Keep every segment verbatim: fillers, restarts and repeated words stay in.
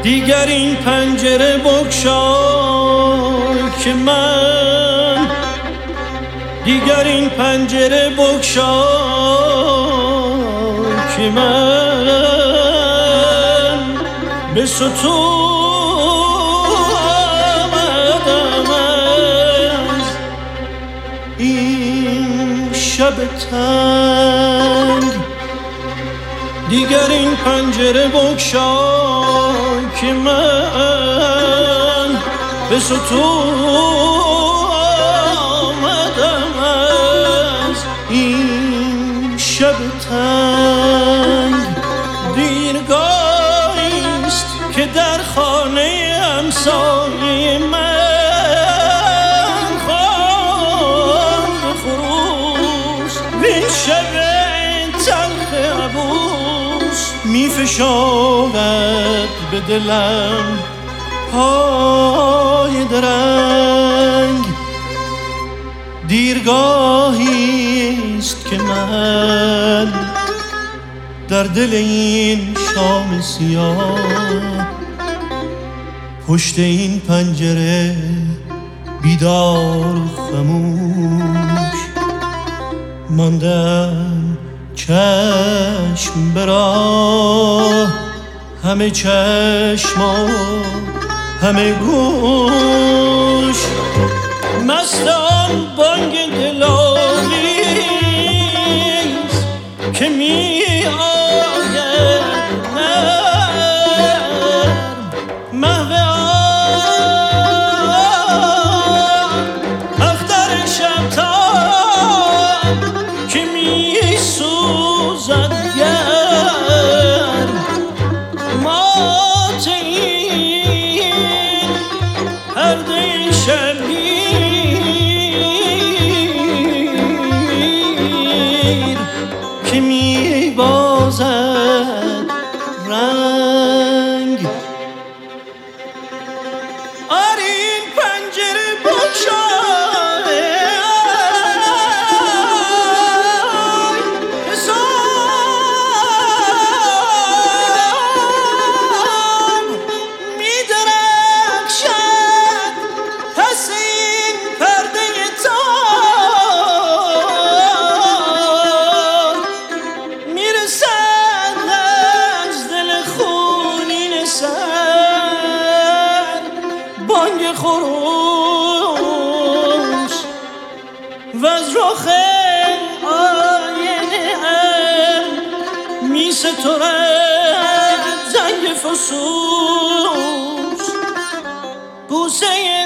دیگر این پنجره بگشای که من دیگر این پنجره بگشای که من به ستون آمدم از این شب تنگ. دیگر این پنجره بگشای که من به ستون آمدم از این شب تنگ. دیرگاهی است که در خانه همسایه من خواند خروس وین شب تلخ عبوس می فشارد به دلم پای درنگ. دیرگاهی است که من در دل این شام سیاه پشت این پنجره بیدار خموش ماندم چشم به راه، همه چشما همه گوش مست آن بانگ دلاویز که می آید نرم محو آن اختر شبتاب که می سوزد گرم. مات این پرده شبگیر که می بازد رنگ. آره این پنجره بگشای که صبح می درخشد پس این پرده تار میرسد از دل خونین سر بانگ خروس و از رخ آینه هم می سترد زنگ فسوس. بوسه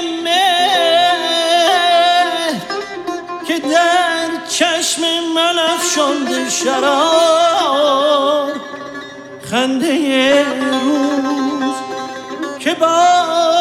مهر که در چشم من افشانده شرار، خنده روز که با